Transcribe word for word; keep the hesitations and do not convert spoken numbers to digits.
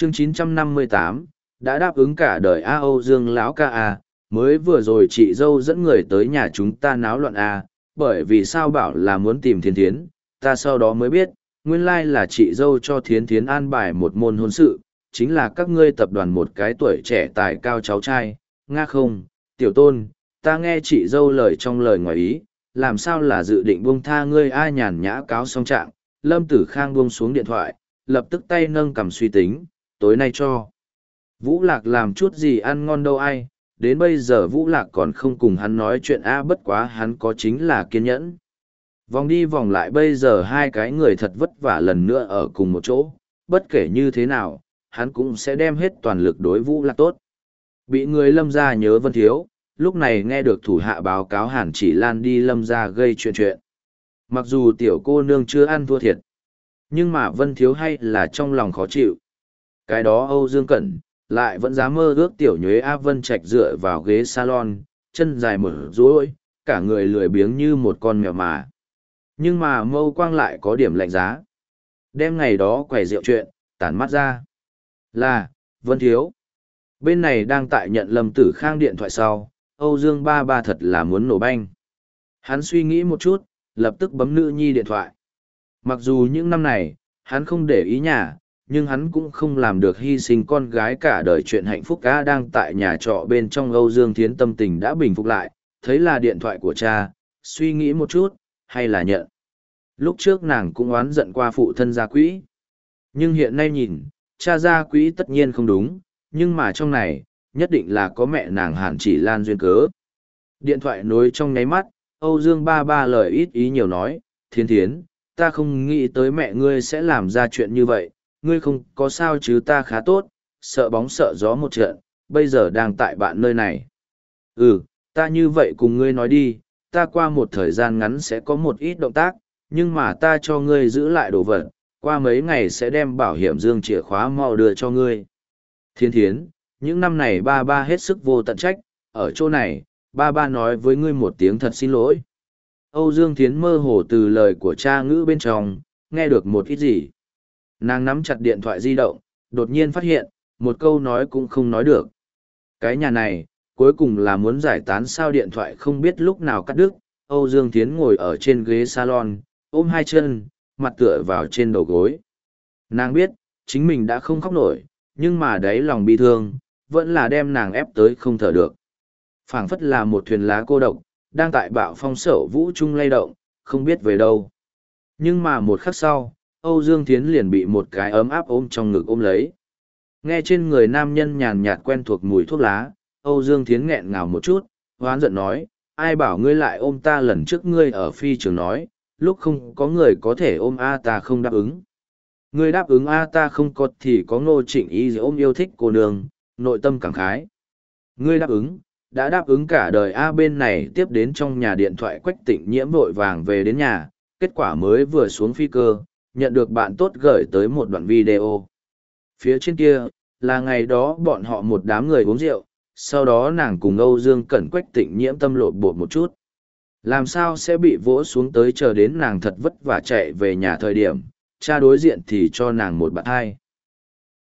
chương chín trăm năm mươi tám, đã đáp ứng cả đời A Âu Dương lão ca A, mới vừa rồi chị dâu dẫn người tới nhà chúng ta náo loạn A, bởi vì sao bảo là muốn tìm Thiến Thiến, ta sau đó mới biết, nguyên lai là chị dâu cho Thiến Thiến an bài một môn hôn sự, chính là các ngươi tập đoàn một cái tuổi trẻ tài cao cháu trai, nga không, tiểu tôn, ta nghe chị dâu lời trong lời ngoài ý, làm sao là dự định buông tha ngươi A nhàn nhã cáo xong trạng, Lâm Tử Khang buông xuống điện thoại, lập tức tay nâng cầm suy tính, tối nay cho. Vũ Lạc làm chút gì ăn ngon đâu ai, đến bây giờ Vũ Lạc còn không cùng hắn nói chuyện A bất quá hắn có chính là kiên nhẫn. Vòng đi vòng lại bây giờ hai cái người thật vất vả lần nữa ở cùng một chỗ, bất kể như thế nào, hắn cũng sẽ đem hết toàn lực đối Vũ Lạc tốt. Bị người Lâm gia nhớ Vân Thiếu, lúc này nghe được thủ hạ báo cáo Hàn Chỉ Lan đi Lâm gia gây chuyện chuyện. Mặc dù tiểu cô nương chưa ăn thua thiệt, nhưng mà Vân Thiếu hay là trong lòng khó chịu. Cái đó Âu Dương Cẩn, lại vẫn dám mơ ước tiểu nhuế A Vân Trạch dựa vào ghế salon, chân dài mở rối, cả người lười biếng như một con mèo mà. Nhưng mà Mâu Quang lại có điểm lạnh giá. Đêm ngày đó quầy rượu chuyện, tản mắt ra. Là, Vân Thiếu. Bên này đang tại nhận Lâm Tử Khang điện thoại sau, Âu Dương ba ba thật là muốn nổ banh. Hắn suy nghĩ một chút, lập tức bấm nữ nhi điện thoại. Mặc dù những năm này, hắn không để ý nhà, nhưng hắn cũng không làm được hy sinh con gái cả đời chuyện hạnh phúc cá đang tại nhà trọ bên trong. Âu Dương Thiến tâm tình đã bình phục lại, thấy là điện thoại của cha, suy nghĩ một chút, hay là nhận. Lúc trước nàng cũng oán giận qua phụ thân gia quỹ. Nhưng hiện nay nhìn, cha gia quỹ tất nhiên không đúng, nhưng mà trong này, nhất định là có mẹ nàng Hàn Chỉ Lan duyên cớ. Điện thoại nối trong nháy mắt, Âu Dương ba ba lời ít ý nhiều nói, Thiến Thiến, ta không nghĩ tới mẹ ngươi sẽ làm ra chuyện như vậy, ngươi không có sao chứ, ta khá tốt, sợ bóng sợ gió một trận, bây giờ đang tại bạn nơi này. Ừ, ta như vậy cùng ngươi nói đi, ta qua một thời gian ngắn sẽ có một ít động tác, nhưng mà ta cho ngươi giữ lại đồ vật, qua mấy ngày sẽ đem bảo hiểm dương chìa khóa mau đưa cho ngươi. Thiên Thiến, những năm này ba ba hết sức vô tận trách, ở chỗ này, ba ba nói với ngươi một tiếng thật xin lỗi. Âu Dương Thiến mơ hồ từ lời của cha ngữ bên trong, nghe được một ít gì. Nàng nắm chặt điện thoại di động, đột nhiên phát hiện, một câu nói cũng không nói được. Cái nhà này, cuối cùng là muốn giải tán sao, điện thoại không biết lúc nào cắt đứt. Âu Dương Thiến ngồi ở trên ghế salon, ôm hai chân, mặt tựa vào trên đầu gối. Nàng biết, chính mình đã không khóc nổi, nhưng mà đáy lòng bi thương, vẫn là đem nàng ép tới không thở được. Phảng phất là một thuyền lá cô độc, đang tại bạo phong sẩu vũ trung lay động, không biết về đâu. Nhưng mà một khắc sau, Âu Dương Thiến liền bị một cái ấm áp ôm trong ngực ôm lấy. Nghe trên người nam nhân nhàn nhạt quen thuộc mùi thuốc lá, Âu Dương Thiến nghẹn ngào một chút, hoán giận nói, ai bảo ngươi lại ôm ta, lần trước ngươi ở phi trường nói, lúc không có người có thể ôm A ta không đáp ứng. Ngươi đáp ứng A ta không có thì có Ngô Trịnh Y ôm yêu thích cô nương, nội tâm cảm khái. Ngươi đáp ứng, đã đáp ứng cả đời A. Bên này tiếp đến trong nhà điện thoại Quách Tịnh Nhiễm vội vàng về đến nhà, kết quả mới vừa xuống phi cơ, nhận được bạn tốt gửi tới một đoạn video. Phía trên kia, là ngày đó bọn họ một đám người uống rượu, sau đó nàng cùng Âu Dương Cẩn Quách Tịnh Nhiễm tâm lộn bột một chút. Làm sao sẽ bị vỗ xuống tới, chờ đến nàng thật vất vả chạy về nhà thời điểm, cha đối diện thì cho nàng một bạn hai.